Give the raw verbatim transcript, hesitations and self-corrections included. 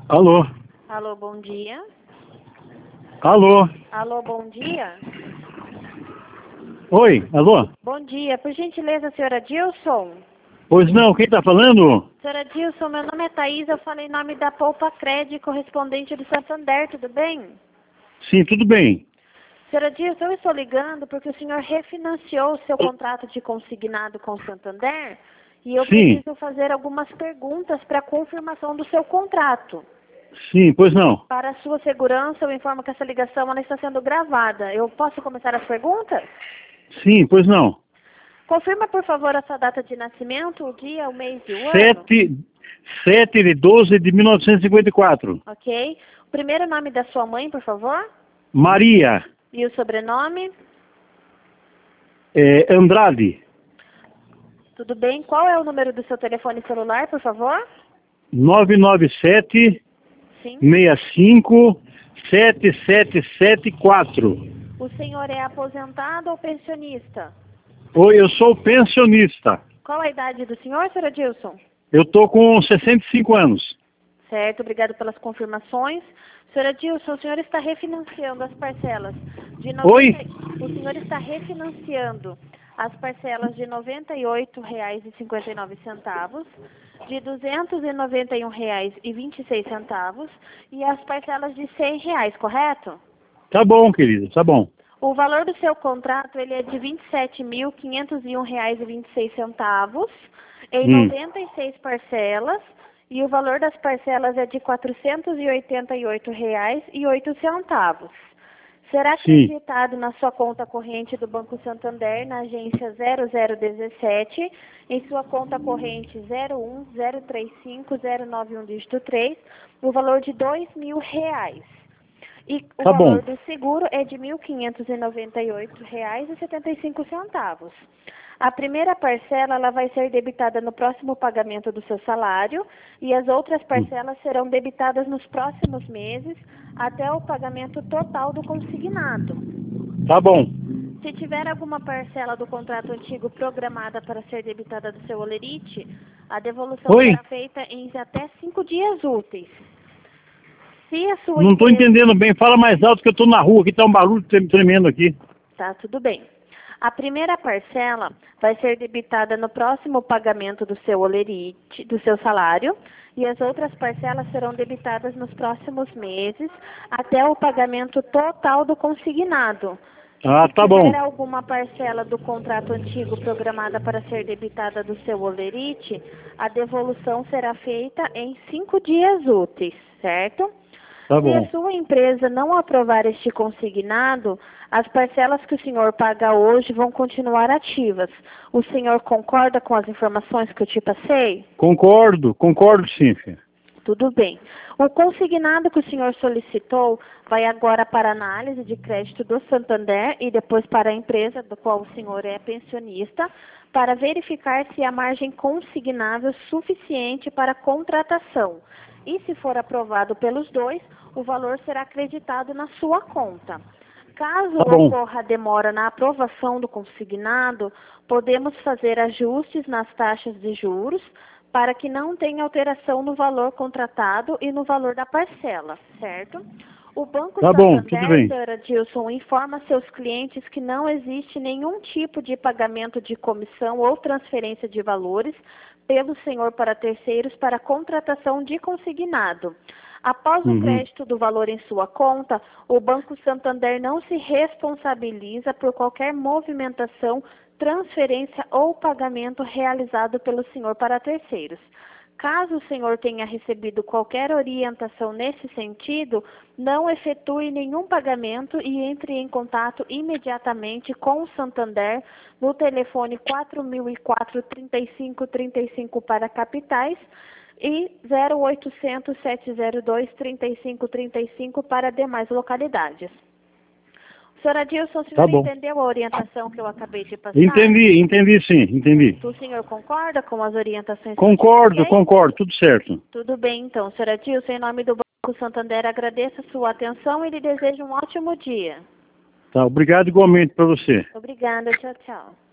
Alô? Alô, bom dia. Alô? Alô, bom dia. Oi, alô? Bom dia. Por gentileza, senhora Dilson? Pois não, quem tá falando? Senhora Dilson, meu nome é Thaís, eu falei em nome da Poupa Crédito, correspondente do Santander, tudo bem? Sim, tudo bem. Senhora Dilson, eu estou ligando porque o senhor refinanciou o seu contrato de consignado com o Santander e eu Sim, preciso fazer algumas perguntas para confirmação do seu contrato. sim, pois não. Para a sua segurança, eu informo que essa ligação ela está sendo gravada. Eu posso começar as perguntas? Sim, pois não. Confirma, por favor, a sua data de nascimento, o dia, o mês e o ano. Sete, sete de doze de mil novecentos e cinquenta e quatro. Ok. O primeiro nome da sua mãe, por favor. Maria E o sobrenome. é, Andrade, Tudo bem. Qual é o número do seu telefone celular, por favor? nove nove sete, Sim. seis cinco, sete sete sete quatro. O senhor é aposentado ou pensionista? Oi, eu sou pensionista. Qual a idade do senhor, senhora Dilson? Eu tô com sessenta e cinco anos. Certo, obrigado pelas confirmações. Senhora Dilson, o senhor está refinanciando as parcelas de Oi? noventa... O senhor está refinanciando as parcelas de noventa e oito reais e cinquenta e nove centavos, de duzentos e noventa e um reais e vinte e seis centavos e as parcelas de cem reais, correto? Tá bom, querido, tá bom. O valor do seu contrato ele é de vinte e sete mil quinhentos e um reais e vinte e seis centavos em Hum. noventa e seis parcelas e o valor das parcelas é de quatrocentos e oitenta e oito reais e oito centavos. Será Sim. acreditado na sua conta corrente do Banco Santander na agência zero zero um sete, em sua conta corrente zero um zero três cinco zero nove um dígito três, o valor de dois mil reais. E o Tá valor bom. do seguro é de mil quinhentos e noventa e oito reais e setenta e cinco centavos. A primeira parcela ela vai ser debitada no próximo pagamento do seu salário e as outras parcelas serão debitadas nos próximos meses até o pagamento total do consignado. Tá bom. Se tiver alguma parcela do contrato antigo programada para ser debitada do seu olerite, a devolução Oi? será feita em até cinco dias úteis. Se a sua Não tô empresa... entendendo bem. Fala mais alto que eu tô na rua, que tá um barulho trem- tremendo aqui. Tá, tudo bem. A primeira parcela vai ser debitada no próximo pagamento do seu olerite, do seu salário, e as outras parcelas serão debitadas nos próximos meses até o pagamento total do consignado. Ah, Se tá bom. tiver alguma parcela do contrato antigo programada para ser debitada do seu olerite, a devolução será feita em cinco dias úteis, certo? Tá Se a bom. sua empresa não aprovar este consignado, as parcelas que o senhor paga hoje vão continuar ativas. O senhor concorda com as informações que eu te passei? Concordo, concordo sim, filha. Tudo bem. O consignado que o senhor solicitou vai agora para a análise de crédito do Santander e depois para a empresa do qual o senhor é pensionista, para verificar se há margem consignável suficiente para a contratação. E se for aprovado pelos dois, o valor será acreditado na sua conta. Caso Tá bom. ocorra demora na aprovação do consignado, podemos fazer ajustes nas taxas de juros para que não tenha alteração no valor contratado e no valor da parcela, certo? O Banco Tá bom, tudo Santander, bem. senhora Dilson, informa seus clientes que não existe nenhum tipo de pagamento de comissão ou transferência de valores pelo senhor para terceiros para contratação de consignado. Após o Uhum. crédito do valor em sua conta, o Banco Santander não se responsabiliza por qualquer movimentação, transferência ou pagamento realizado pelo senhor para terceiros. Caso o senhor tenha recebido qualquer orientação nesse sentido, não efetue nenhum pagamento e entre em contato imediatamente com o Santander no telefone quatro mil e quatro, trinta e cinco, trinta e cinco para capitais e zero oitocentos, sete zero dois, trinta e cinco, trinta e cinco para demais localidades. Senhora Dilson, o senhor Tá bom. entendeu a orientação que eu acabei de passar? Entendi, entendi sim, entendi. O senhor concorda com as orientações que Concordo, eu te passei? concordo, tudo certo. Tudo bem, então. Senhora Dilson, em nome do Banco Santander, agradeço a sua atenção e lhe desejo um ótimo dia. Tá, obrigado igualmente pra você. Obrigada, tchau, tchau.